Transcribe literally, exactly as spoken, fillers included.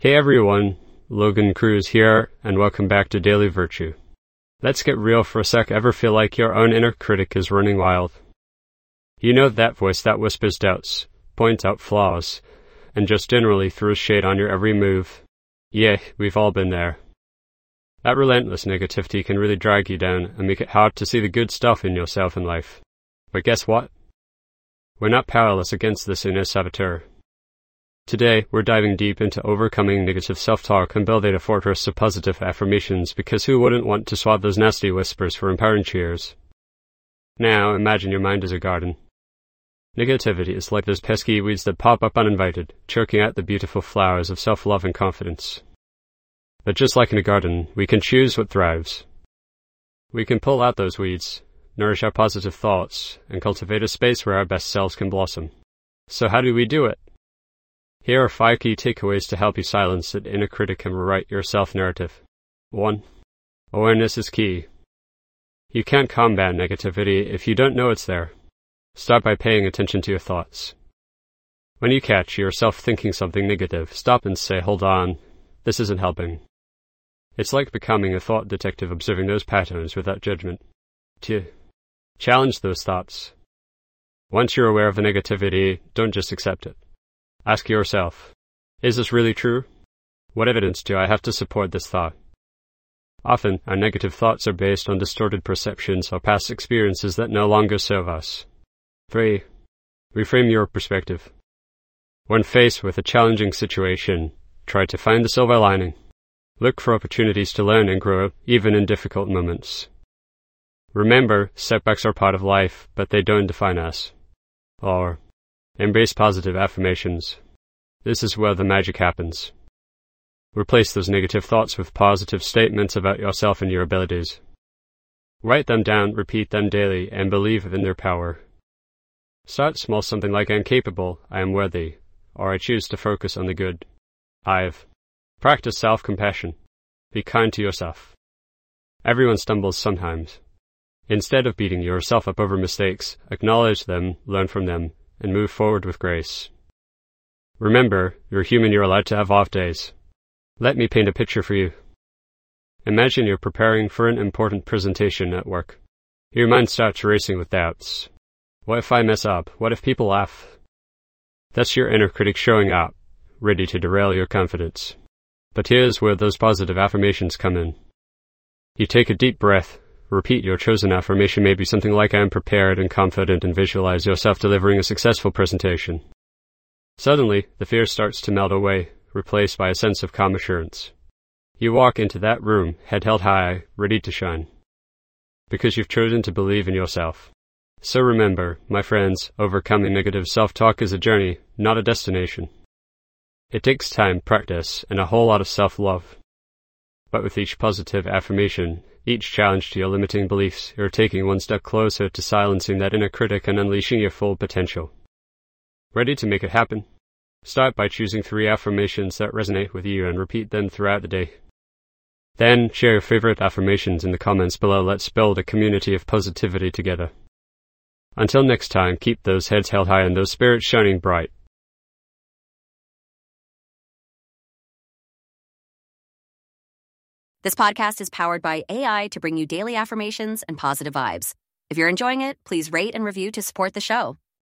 Hey everyone, Logan Cruz here, and welcome back to Daily Virtue. Let's get real for a sec. Ever feel like your own inner critic is running wild? You know that voice that whispers doubts, points out flaws, and just generally throws shade on your every move. Yeah, we've all been there. That relentless negativity can really drag you down and make it hard to see the good stuff in yourself and life. But guess what? We're not powerless against this inner saboteur. Today, we're diving deep into overcoming negative self-talk and building a fortress of positive affirmations, because who wouldn't want to swap those nasty whispers for empowering cheers? Now, imagine your mind as a garden. Negativity is like those pesky weeds that pop up uninvited, choking out the beautiful flowers of self-love and confidence. But just like in a garden, we can choose what thrives. We can pull out those weeds, nourish our positive thoughts, and cultivate a space where our best selves can blossom. So how do we do it? Here are five key takeaways to help you silence that inner critic and rewrite your self-narrative. one. Awareness is key. You can't combat negativity if you don't know it's there. Start by paying attention to your thoughts. When you catch yourself thinking something negative, stop and say, hold on, this isn't helping. It's like becoming a thought detective, observing those patterns without judgment. two. Challenge those thoughts. Once you're aware of the negativity, don't just accept it. Ask yourself, is this really true? What evidence do I have to support this thought? Often, our negative thoughts are based on distorted perceptions or past experiences that no longer serve us. three. Reframe your perspective. When faced with a challenging situation, try to find the silver lining. Look for opportunities to learn and grow, even in difficult moments. Remember, setbacks are part of life, but they don't define us. Or, embrace positive affirmations. This is where the magic happens. Replace those negative thoughts with positive statements about yourself and your abilities. Write them down, repeat them daily, and believe in their power. Start small, something like I'm capable, I am worthy, or I choose to focus on the good. five. Practice self-compassion. Be kind to yourself. Everyone stumbles sometimes. Instead of beating yourself up over mistakes, acknowledge them, learn from them, and move forward with grace. Remember, you're human, you're allowed to have off days. Let me paint a picture for you. Imagine you're preparing for an important presentation at work. Your mind starts racing with doubts. What if I mess up? What if people laugh? That's your inner critic showing up, ready to derail your confidence. But here's where those positive affirmations come in. You take a deep breath, repeat your chosen affirmation, maybe something like I am prepared and confident, and visualize yourself delivering a successful presentation. Suddenly, the fear starts to melt away, replaced by a sense of calm assurance. You walk into that room, head held high, ready to shine. Because you've chosen to believe in yourself. So remember, my friends, overcoming negative self-talk is a journey, not a destination. It takes time, practice, and a whole lot of self-love. But with each positive affirmation, each challenge to your limiting beliefs, you're taking one step closer to silencing that inner critic and unleashing your full potential. Ready to make it happen? Start by choosing three affirmations that resonate with you and repeat them throughout the day. Then, share your favorite affirmations in the comments below. Let's build a community of positivity together. Until next time, keep those heads held high and those spirits shining bright. This podcast is powered by A I to bring you daily affirmations and positive vibes. If you're enjoying it, please rate and review to support the show.